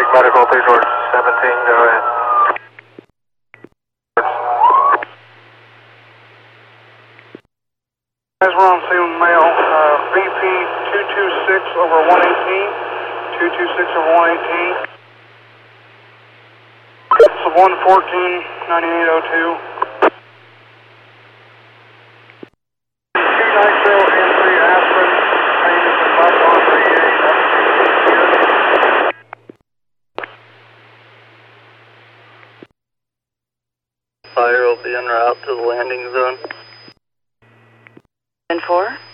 Medical 3 George 17, go ahead. Guys, we're on scene with mail, VP 226 over 118, 226 over 118. It's 114, 9802. 2 Nitro and 3 aspirin, pain is in left arm, radiating up here. Fire will be en route to the landing zone. And 4?